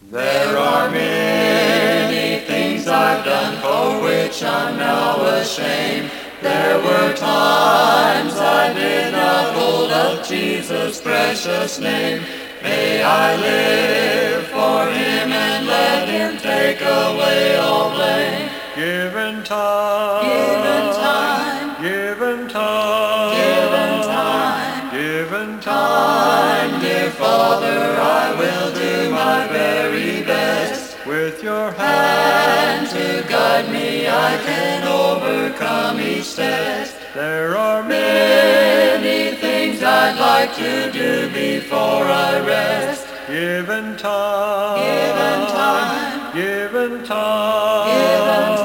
There are many things I've done for which I'm now ashamed. There were times I did not hold up Jesus' precious name. May I live for Him and let Him take away all blame. Given time, Given time, given time, given time, given time, dear Father, I will do my very best. with your And to guide me, I can overcome each test. There are Many things I'd like to do before I rest. given time, Given time, given time, given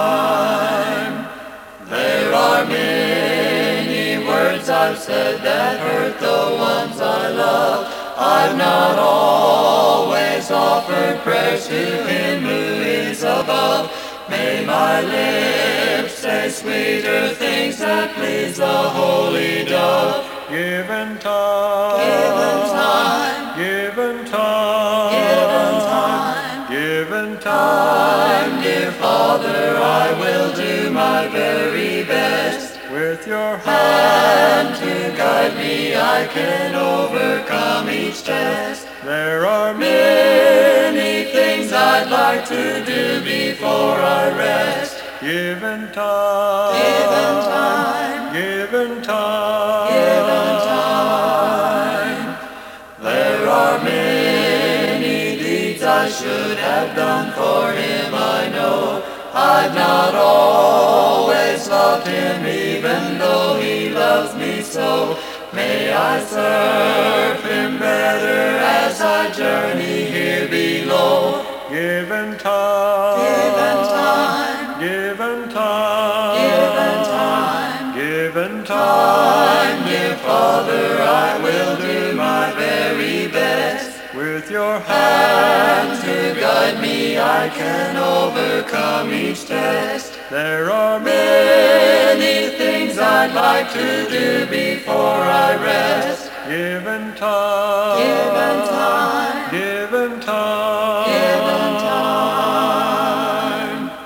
time. There are many words I've said that hurt the ones I love. I've not always offered prayers to Him who is above. May my lips say sweeter things that please the Holy Dove. given time, Given time, given time, given time, given time, dear Father, I will do my very best. with your And to guide me, I can overcome each test. There are Many things I'd like to do before I rest. given time, Given time, given time, given time. There are many deeds I should have done for Him, I know. I've not always loved Him, even though He loves me so. May I serve Him better as I journey here below. given time, Given time, given time, given time, given time, dear Father, I will do my very best. with your And to guide me, I can overcome each test. There are Many things I'd like to do before I rest. given time, Given time, given time, given time.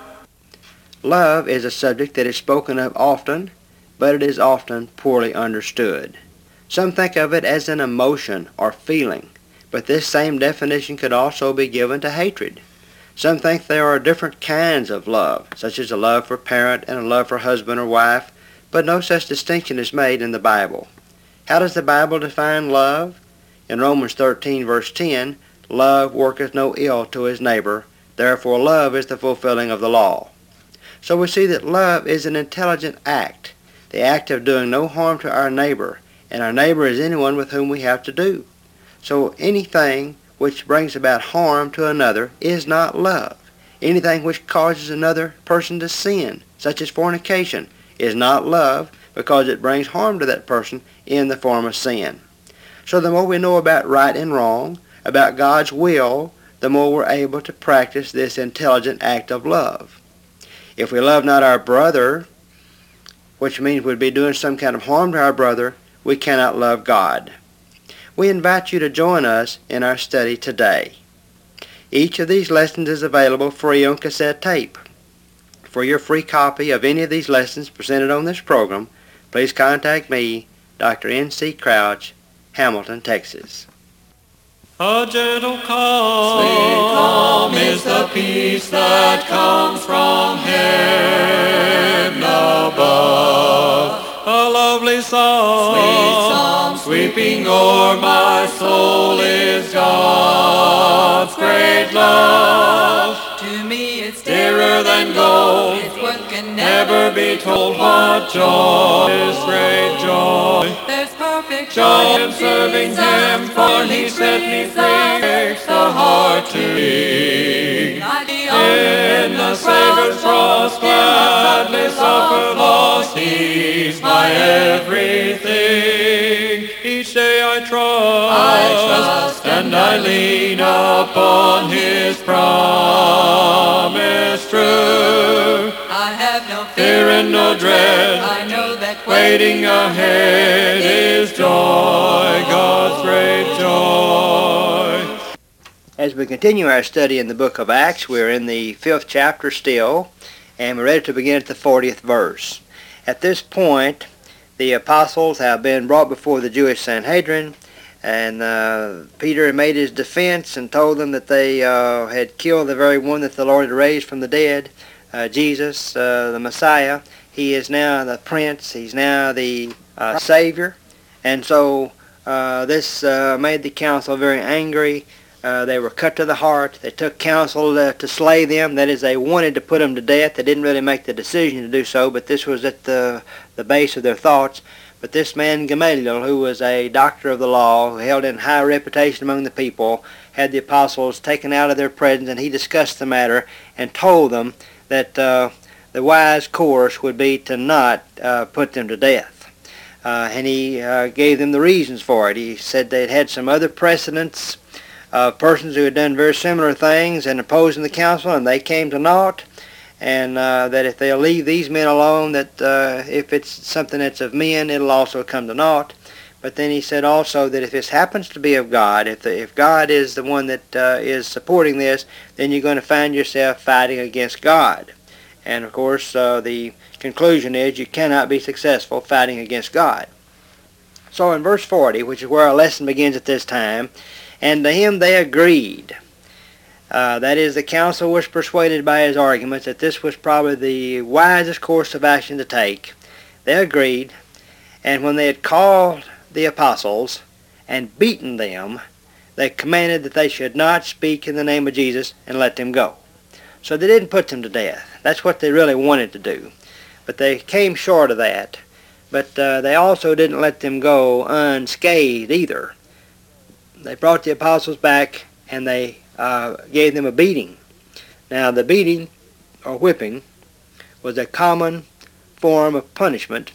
Love is a subject that is spoken of often, but it is often poorly understood. Some think of it as an emotion or feeling, but this same definition could also be given to hatred. Some think there are different kinds of love, such as a love for parent and a love for husband or wife, but no such distinction is made in the Bible. How does the Bible define love? In Romans 13, verse 10, love worketh no ill to his neighbor, therefore love is the fulfilling of the law. So we see that love is an intelligent act, the act of doing no harm to our neighbor, and our neighbor is anyone with whom we have to do. So anything which brings about harm to another is not love. Anything which causes another person to sin, such as fornication, is not love because it brings harm to that person in the form of sin. So the more we know about right and wrong, about God's will, the more we're able to practice this intelligent act of love. If we love not our brother, which means we'd be doing some kind of harm to our brother, we cannot love God. We invite you to join us in our study today. Each of these lessons is available free on cassette tape. For your free copy of any of these lessons presented on this program, please contact me, Dr. N.C. Crouch, Hamilton, Texas. A gentle calm, Sweet calm is the peace that comes from heaven above. a lovely song, Sweet psalm sweeping o'er my soul is God's great love. To me it's dearer than gold, its worth can never be told. What joy is great joy. There's perfect joy in serving Him, for He set me free, makes the heart to beat. In the Savior's cross, gladly suffer loss, He's my everything. each day I trust and I lean upon His promise true. I have no fear and no dread, I know that waiting ahead is joy, God's great joy. As we we continue our study in the book of Acts, we're in the 5th chapter still, and we're ready to begin at the 40th verse. At this point, the apostles have been brought before the Jewish Sanhedrin, and Peter made his defense and told them that they had killed the very one that the Lord had raised from the dead, Jesus, the Messiah. He is now the Prince. He's now the Savior. And so this made the council very angry. They were cut to the heart. They took counsel to slay them. That is, they wanted to put them to death. They didn't really make the decision to do so, but this was at the base of their thoughts. But this man Gamaliel, who was a doctor of the law, held in high reputation among the people, had the apostles taken out of their presence, and he discussed the matter and told them that the wise course would be to not put them to death. And he gave them the reasons for it. He said they'd had some other precedents of persons who had done very similar things and opposing the council, and they came to naught, and that if they'll leave these men alone, that if it's something that's of men, it'll also come to naught. But then he said also that if this happens to be of God, if God is the one that is supporting this, then you're going to find yourself fighting against God. And of course, the conclusion is you cannot be successful fighting against God. So in verse 40, which is where our lesson begins at this time, and to him they agreed. That is, the council was persuaded by his arguments that this was probably the wisest course of action to take. They agreed, and when they had called the apostles and beaten them, they commanded that they should not speak in the name of Jesus and let them go. So they didn't put them to death. That's what they really wanted to do. But they came short of that. But they also didn't let them go unscathed either. They brought the apostles back, and they gave them a beating. Now, the beating, or whipping, was a common form of punishment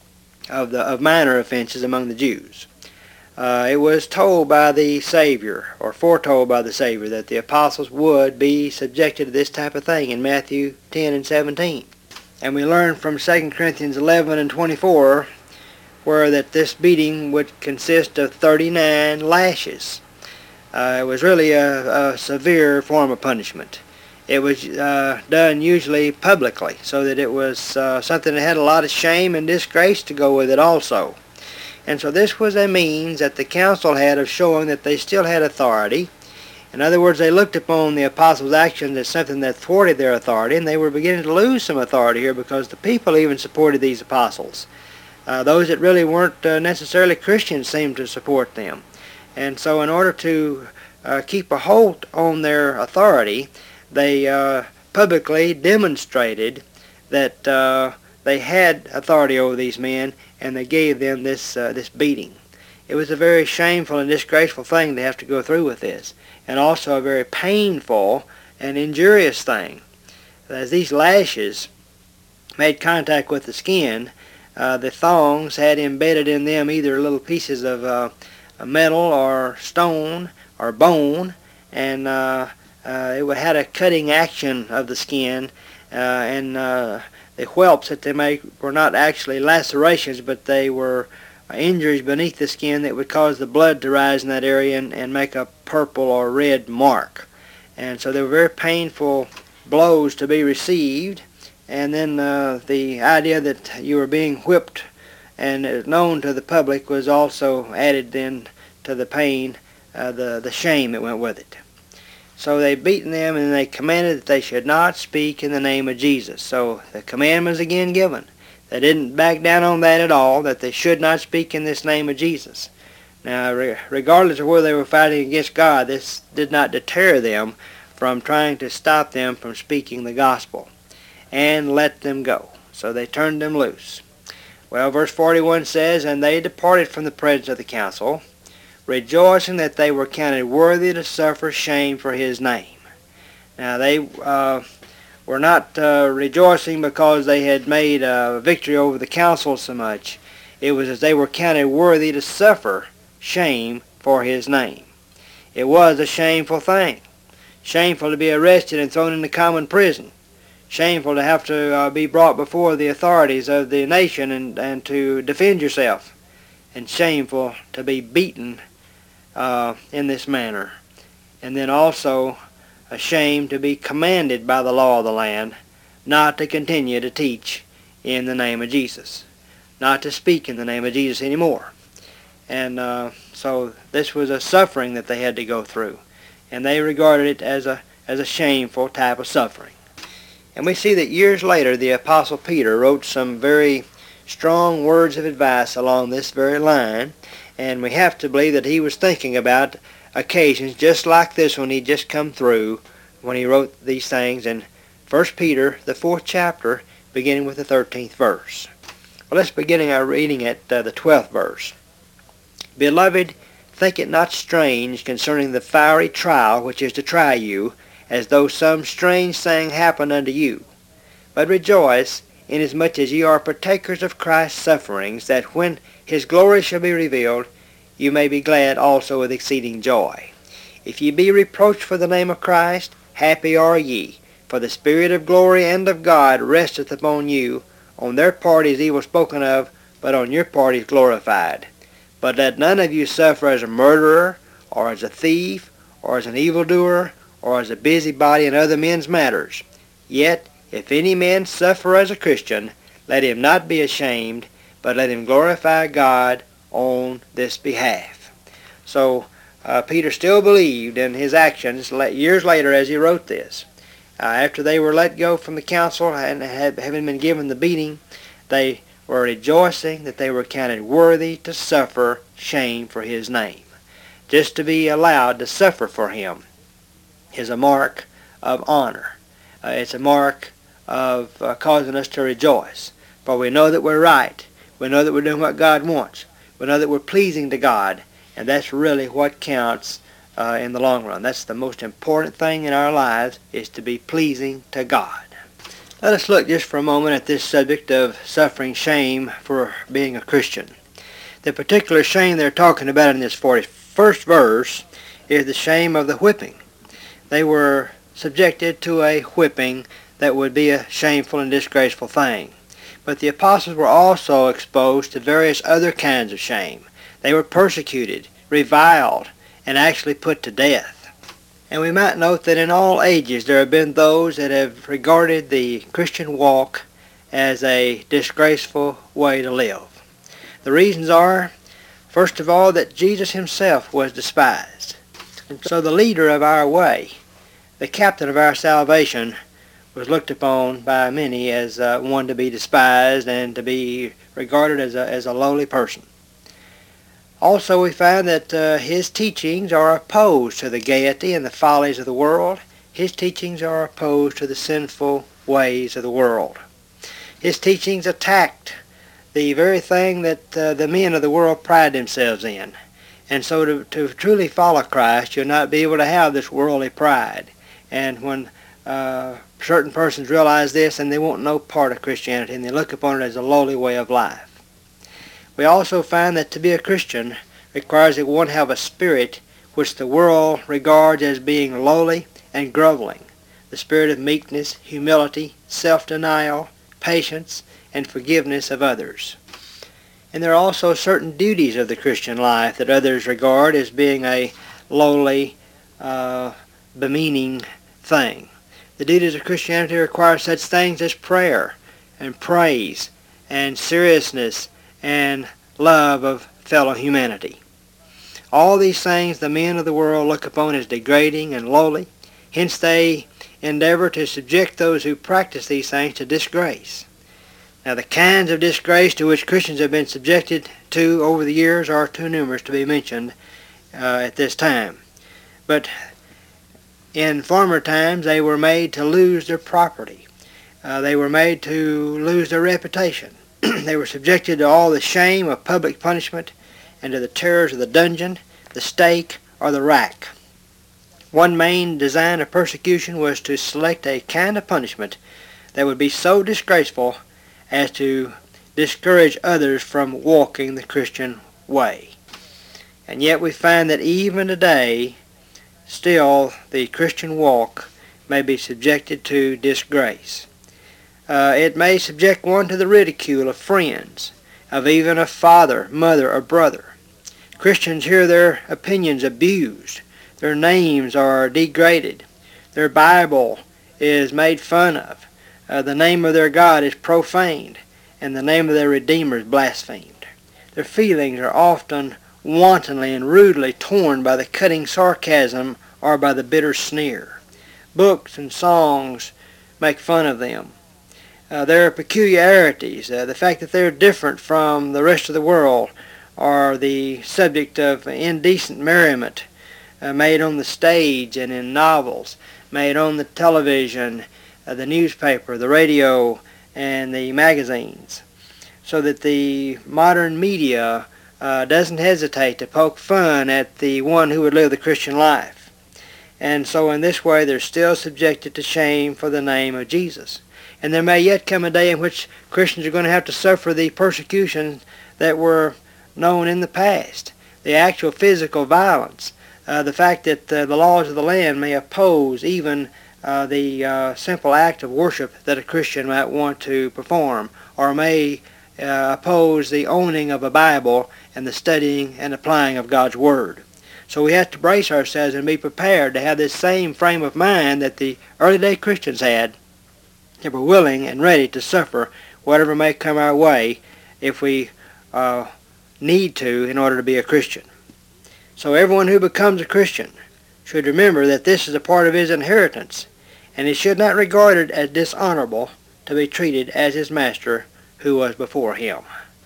of minor offenses among the Jews. It was told by the Savior, or foretold by the Savior, that the apostles would be subjected to this type of thing in Matthew 10 and 17. And we learn from 2 Corinthians 11 and 24 where that this beating would consist of 39 lashes. It was really a severe form of punishment. It was done usually publicly, so that it was something that had a lot of shame and disgrace to go with it also. And so this was a means that the council had of showing that they still had authority. In other words, they looked upon the apostles' actions as something that thwarted their authority, and they were beginning to lose some authority here because the people even supported these apostles. Those that really weren't necessarily Christians seemed to support them. And so in order to keep a hold on their authority, they publicly demonstrated that they had authority over these men, and they gave them this beating. It was a very shameful and disgraceful thing to have to go through with this, and also a very painful and injurious thing. As these lashes made contact with the skin, the thongs had embedded in them either little pieces of metal or stone or bone, and it had a cutting action of the skin, and the whelps that they made were not actually lacerations, but they were injuries beneath the skin that would cause the blood to rise in that area and make a purple or red mark. And so they were very painful blows to be received. And then the idea that you were being whipped and known to the public was also added then to the pain, the shame that went with it. So they beaten them, and they commanded that they should not speak in the name of Jesus. So the command was again given. They didn't back down on that at all, that they should not speak in this name of Jesus. Now, regardless of whether they were fighting against God, this did not deter them from trying to stop them from speaking the gospel and let them go. So they turned them loose. Well, verse 41 says, and they departed from the presence of the council, rejoicing that they were counted worthy to suffer shame for his name. Now, they were not rejoicing because they had made a victory over the council so much. It was as they were counted worthy to suffer shame for his name. It was a shameful thing. Shameful to be arrested and thrown into common prison. Shameful to have to be brought before the authorities of the nation and to defend yourself. And shameful to be beaten in this manner. and then also a shame to be commanded by the law of the land not to continue to teach in the name of Jesus, not to speak in the name of Jesus anymore. And so this was a suffering that they had to go through, and they regarded it as a shameful type of suffering. And we see that years later the Apostle Peter wrote some very strong words of advice along this very line, and we have to believe that he was thinking about occasions just like this one he'd just come through when he wrote these things in 1 Peter, the 4th chapter, beginning with the 13th verse. Well, let's begin our reading at the 12th verse. Beloved, think it not strange concerning the fiery trial which is to try you, as though some strange thing happened unto you. But rejoice, inasmuch as ye are partakers of Christ's sufferings, that when his glory shall be revealed, you may be glad also with exceeding joy. If ye be reproached for the name of Christ, happy are ye, for the Spirit of glory and of God resteth upon you. On their part is evil spoken of, but on your part is glorified. But let none of you suffer as a murderer, or as a thief, or as an evildoer, or as a busybody in other men's matters. Yet, if any man suffer as a Christian, let him not be ashamed, but let him glorify God on this behalf. So, Peter still believed in his actions years later as he wrote this. After they were let go from the council and having been given the beating, they were rejoicing that they were counted worthy to suffer shame for his name. Just to be allowed to suffer for him is a mark of honor. It's a mark of causing us to rejoice. For we know that we're right. We know that we're doing what God wants. We know that we're pleasing to God. And that's really what counts in the long run. That's the most important thing in our lives, is to be pleasing to God. Let us look just for a moment at this subject of suffering shame for being a Christian. The particular shame they're talking about in this 41st verse is the shame of the whipping. They were subjected to a whipping that would be a shameful and disgraceful thing. But the apostles were also exposed to various other kinds of shame. They were persecuted, reviled, and actually put to death. And we might note that in all ages there have been those that have regarded the Christian walk as a disgraceful way to live. The reasons are, first of all, that Jesus himself was despised. And so the leader of our way, the captain of our salvation, was looked upon by many as one to be despised and to be regarded as a lowly person. Also, we find that his teachings are opposed to the gaiety and the follies of the world. His teachings are opposed to the sinful ways of the world. His teachings attacked the very thing that the men of the world pride themselves in. And so to truly follow Christ, you'll not be able to have this worldly pride. And when certain persons realize this, and they want no part of Christianity, and they look upon it as a lowly way of life. We also find that to be a Christian requires that one have a spirit which the world regards as being lowly and groveling, the spirit of meekness, humility, self-denial, patience, and forgiveness of others. And there are also certain duties of the Christian life that others regard as being a lowly, bemeaning thing. The duties of Christianity require such things as prayer and praise and seriousness and love of fellow humanity. All these things the men of the world look upon as degrading and lowly. Hence they endeavor to subject those who practice these things to disgrace. Now the kinds of disgrace to which Christians have been subjected to over the years are too numerous to be mentioned at this time. But in former times they were made to lose their property. They were made to lose their reputation. They were subjected to all the shame of public punishment and to the terrors of the dungeon, the stake, or the rack. One main design of persecution was to select a kind of punishment that would be so disgraceful as to discourage others from walking the Christian way. And yet we find that even today, still the Christian walk may be subjected to disgrace. It may subject one to the ridicule of friends, of even a father, mother, or brother. Christians hear their opinions abused. Their names are degraded. Their Bible is made fun of. The name of their God is profaned, and the name of their Redeemer is blasphemed. Their feelings are often wantonly and rudely torn by the cutting sarcasm or by the bitter sneer. Books and songs make fun of them. Their peculiarities, the fact that they're different from the rest of the world, are the subject of indecent merriment made on the stage and in novels, made on the television, the newspaper, the radio, and the magazines, so that the modern media doesn't hesitate to poke fun at the one who would live the Christian life. And so in this way they're still subjected to shame for the name of Jesus. And there may yet come a day in which Christians are going to have to suffer the persecutions that were known in the past, the actual physical violence, the fact that the laws of the land may oppose even the simple act of worship that a Christian might want to perform, or may oppose the owning of a Bible and the studying and applying of God's Word. So we have to brace ourselves and be prepared to have this same frame of mind that the early day Christians had. They were willing and ready to suffer whatever may come our way if we need to in order to be a Christian. So everyone who becomes a Christian should remember that this is a part of his inheritance, and he should not regard it as dishonorable to be treated as his master who was before him.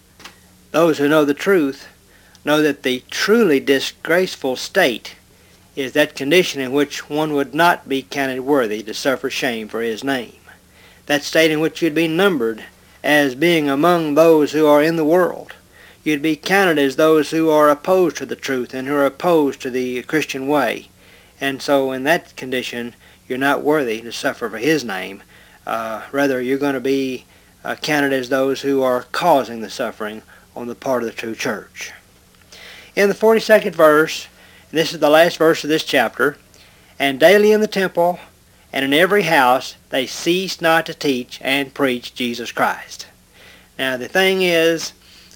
Those who know the truth know that the truly disgraceful state is that condition in which one would not be counted worthy to suffer shame for his name. That state in which you'd be numbered as being among those who are in the world. You'd be counted as those who are opposed to the truth and who are opposed to the Christian way. And so in that condition, you're not worthy to suffer for his name. Rather, you're going to be counted as those who are causing the suffering on the part of the true church. In the 42nd verse, and this is the last verse of this chapter, and daily in the temple and in every house they ceased not to teach and preach Jesus Christ. Now the thing is,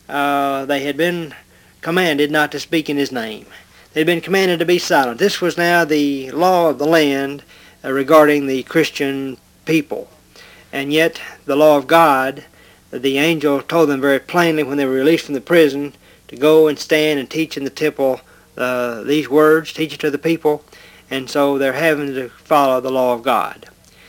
they had been commanded not to speak in his name. They had been commanded to be silent. This was now the law of the land regarding the Christian people. And yet the law of God, the angel told them very plainly when they were released from the prison to go and stand and teach in the temple these words, teach it to the people. And so they're having to follow the law of God.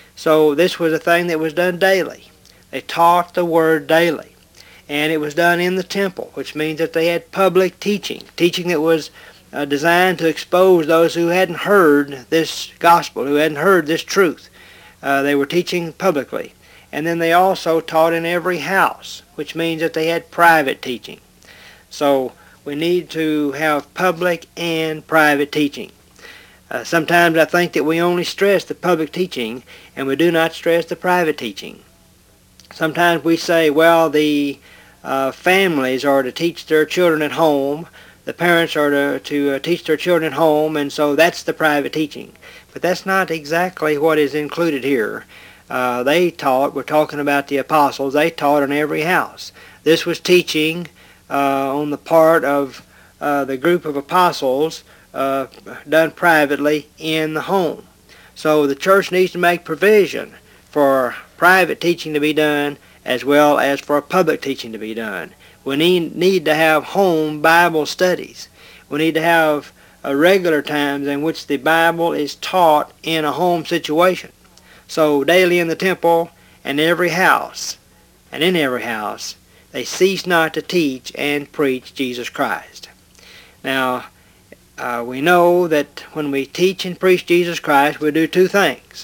So this was a thing that was done daily. They taught the word daily. And it was done in the temple, which means that they had public teaching that was designed to expose those who hadn't heard this gospel, who hadn't heard this truth. They were teaching publicly. And then they also taught in every house, which means that they had private teaching. So we need to have public and private teaching. Sometimes I think that we only stress the public teaching and we do not stress the private teaching. Sometimes we say, well, the families are to teach their children at home, the parents are to teach their children at home, and so that's the private teaching. But that's not exactly what is included here. They taught, we're talking about the apostles, they taught in every house. This was teaching on the part of the group of apostles done privately in the home. So the church needs to make provision for private teaching to be done as well as for public teaching to be done. We need to have home Bible studies. We need to have regular times in which the Bible is taught in a home situation. So daily in the temple and every house, and in every house, they cease not to teach and preach Jesus Christ. Now, we know that when we teach and preach Jesus Christ, we do two things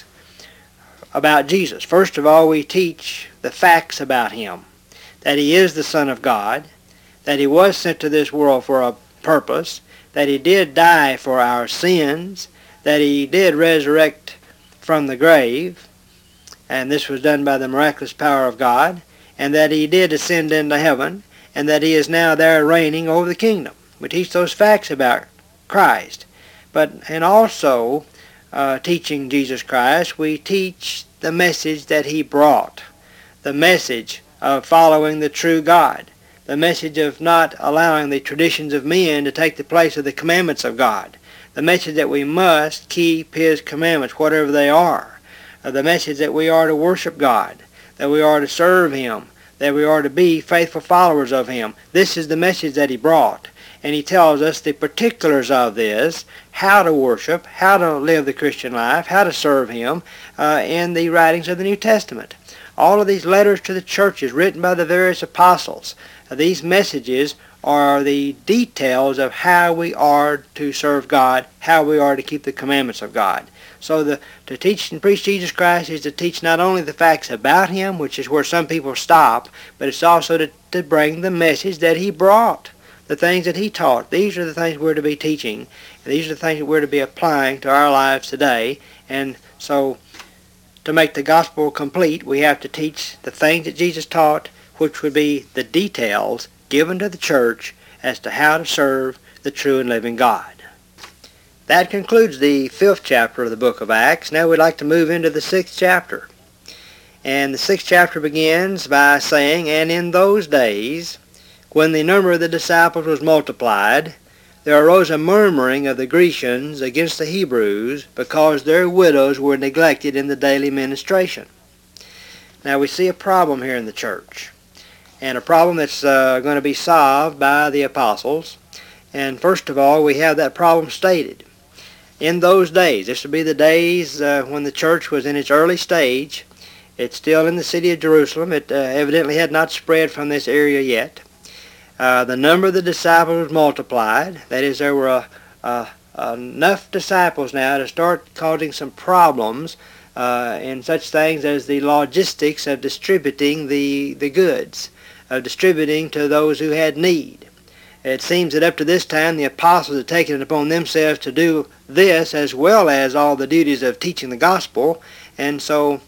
about Jesus. First of all, we teach the facts about him, that he is the Son of God, that he was sent to this world for a purpose, that he did die for our sins, that he did resurrect from the grave, and this was done by the miraculous power of God, and that he did ascend into heaven, and that he is now there reigning over the kingdom. We teach those facts about Christ. And also, teaching Jesus Christ, we teach the message that he brought, the message of following the true God, the message of not allowing the traditions of men to take the place of the commandments of God, the message that we must keep His commandments, whatever they are, the message that we are to worship God, that we are to serve Him, that we are to be faithful followers of Him. This is the message that He brought. And He tells us the particulars of this, how to worship, how to live the Christian life, how to serve Him in the writings of the New Testament. All of these letters to the churches written by the various apostles, these messages are the details of how we are to serve God, how we are to keep the commandments of God. So to teach and preach Jesus Christ is to teach not only the facts about Him, which is where some people stop, but it's also to bring the message that He brought, the things that He taught. These are the things we're to be teaching, and these are the things that we're to be applying to our lives today. And so to make the gospel complete, we have to teach the things that Jesus taught, which would be the details given to the church as to how to serve the true and living God. That concludes the 5th chapter of the book of Acts. Now we'd like to move into the 6th chapter. And the 6th chapter begins by saying, "And in those days, when the number of the disciples was multiplied, there arose a murmuring of the Grecians against the Hebrews, because their widows were neglected in the daily ministration." Now we see a problem here in the church, and a problem that's going to be solved by the apostles. And first of all, we have that problem stated. In those days, this would be the days when the church was in its early stage. It's still in the city of Jerusalem. It evidently had not spread from this area yet. The number of the disciples was multiplied. That is, there were enough disciples now to start causing some problems in such things as the logistics of distributing the goods, of distributing to those who had need. It seems that up to this time the apostles had taken it upon themselves to do this as well as all the duties of teaching the gospel, and so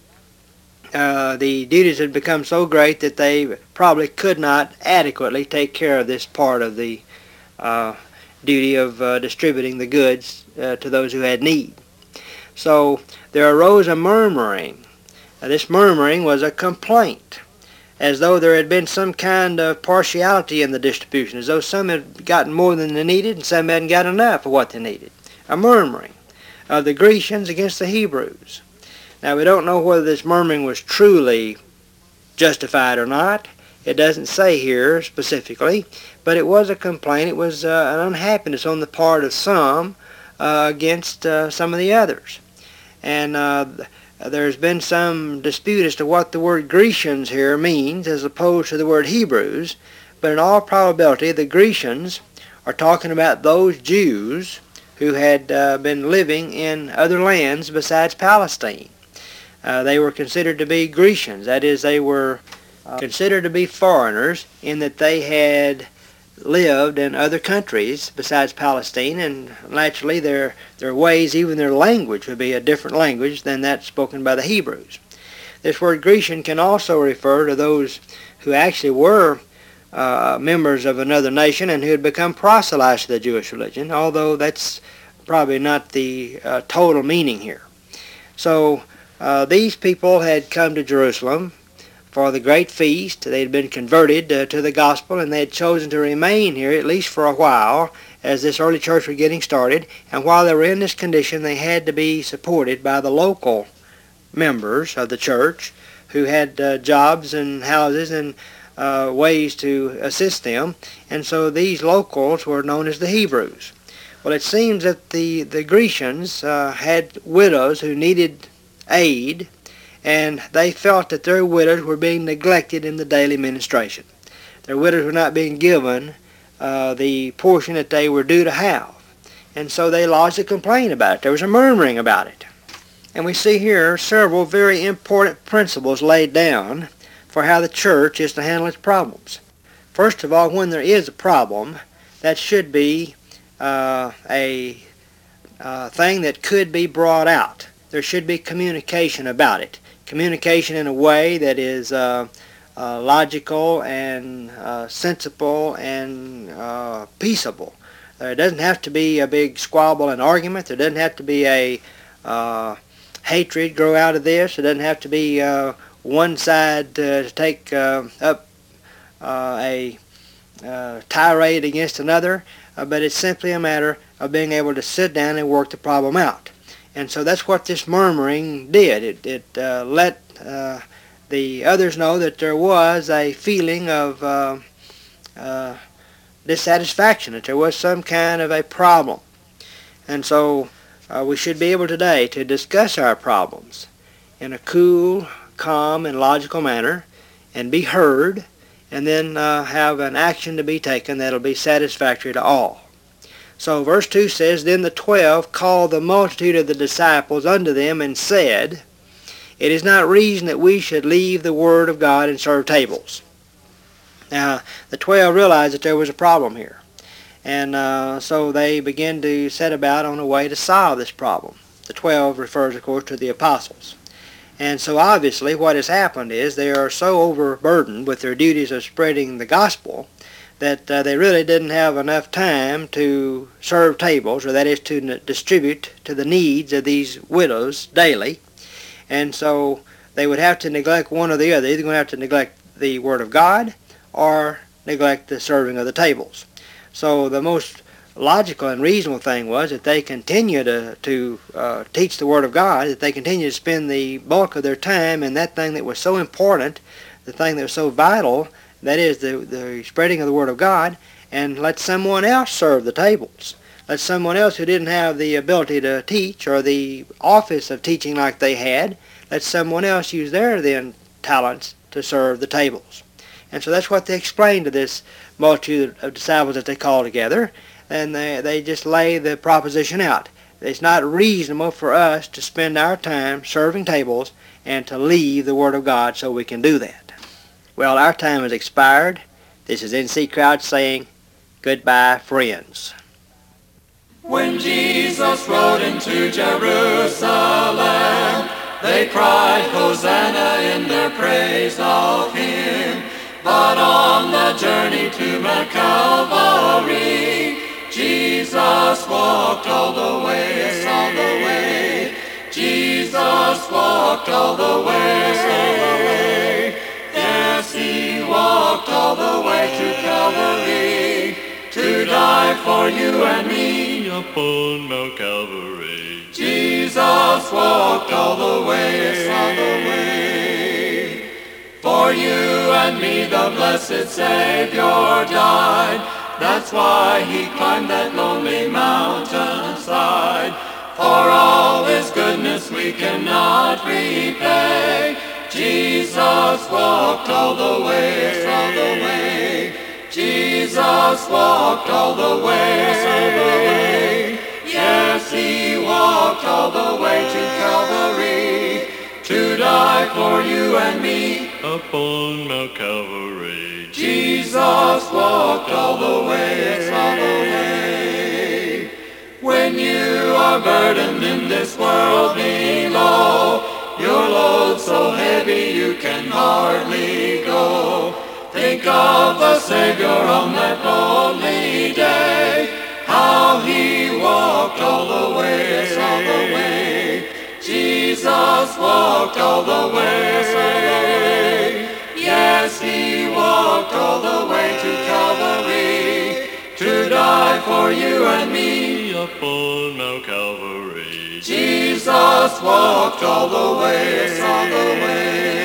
the duties had become so great that they probably could not adequately take care of this part of the duty of distributing the goods to those who had need. So there arose a murmuring. This murmuring was a complaint, as though there had been some kind of partiality in the distribution, as though some had gotten more than they needed and some hadn't got enough of what they needed. A murmuring of the Grecians against the Hebrews. Now we don't know whether this murmuring was truly justified or not. It doesn't say here specifically, but it was a complaint. It was an unhappiness on the part of some against some of the others. And there's been some dispute as to what the word Grecians here means as opposed to the word Hebrews, but in all probability the Grecians are talking about those Jews who had been living in other lands besides Palestine. They were considered to be Grecians. That is, they were considered to be foreigners in that they had lived in other countries besides Palestine, and naturally their ways, even their language, would be a different language than that spoken by the Hebrews. This word Grecian can also refer to those who actually were members of another nation and who had become proselytes to the Jewish religion, although that's probably not the total meaning here. So these people had come to Jerusalem for the great feast. They had been converted to the gospel, and they had chosen to remain here at least for a while as this early church was getting started. And while they were in this condition, they had to be supported by the local members of the church who had jobs and houses and ways to assist them. And so these locals were known as the Hebrews. Well, it seems that the Grecians had widows who needed aid, and they felt that their widows were being neglected in the daily ministration. Their widows were not being given the portion that they were due to have. And so they lodged a complaint about it. There was a murmuring about it. And we see here several very important principles laid down for how the church is to handle its problems. First of all, when there is a problem, that should be a thing that could be brought out. There should be communication about it. Communication in a way that is logical and sensible and peaceable. There doesn't have to be a big squabble and argument. There doesn't have to be a hatred grow out of this. There doesn't have to be one side to take up a tirade against another. but it's simply a matter of being able to sit down and work the problem out. And so that's what this murmuring did. It let the others know that there was a feeling of dissatisfaction, that there was some kind of a problem. And so we should be able today to discuss our problems in a cool, calm, and logical manner, and be heard, and then have an action to be taken that'll be satisfactory to all. So verse 2 says, Then the 12 called the multitude of the disciples unto them, and said, It is not reason that we should leave the word of God and serve tables. Now, the 12 realized that there was a problem here. And so they began to set about on a way to solve this problem. The 12 refers, of course, to the apostles. And so obviously what has happened is they are so overburdened with their duties of spreading the gospel that they really didn't have enough time to serve tables, or that is to distribute to the needs of these widows daily. And so they would have to neglect one or the other. They're either going to have to neglect the Word of God or neglect the serving of the tables. So the most logical and reasonable thing was that they continue to teach the Word of God, that they continue to spend the bulk of their time in that thing that was so important, the thing that was so vital, that is the spreading of the Word of God, and let someone else serve the tables. Let someone else who didn't have the ability to teach or the office of teaching like they had, let someone else use their then talents to serve the tables. And so that's what they explained to this multitude of disciples that they called together, and they just lay the proposition out. It's not reasonable for us to spend our time serving tables and to leave the Word of God so we can do that. Well, our time has expired. This is N.C. Crouch saying, goodbye, friends. When Jesus rode into Jerusalem, they cried, Hosanna, in their praise of Him. But on the journey to Mount Calvary, Jesus walked all the way, all the way. Jesus walked all the way. Yes, He walked all the way to Calvary to die for you and me upon Mount Calvary. Jesus walked all the way, all the way. For you and me the blessed Savior died. That's why He climbed that lonely mountainside. For all His goodness we cannot repay. Jesus walked all the way, all the way. Jesus walked all the way. Yes, He walked all the way to Calvary to die for you and me Upon Mount Calvary. Jesus walked all the way, all the way. When you are burdened in this world below, your load so heavy you can hardly go. Think of the Savior on that lonely day, how He walked all the way, all the way. Jesus walked all the way. Yes, He walked all the way to Calvary to die for you and me Upon Mount Calvary. Jesus walked all the way, all the way.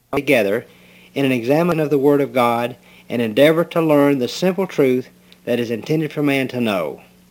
together in an examination of the Word of God and endeavor to learn the simple truth that is intended for man to know.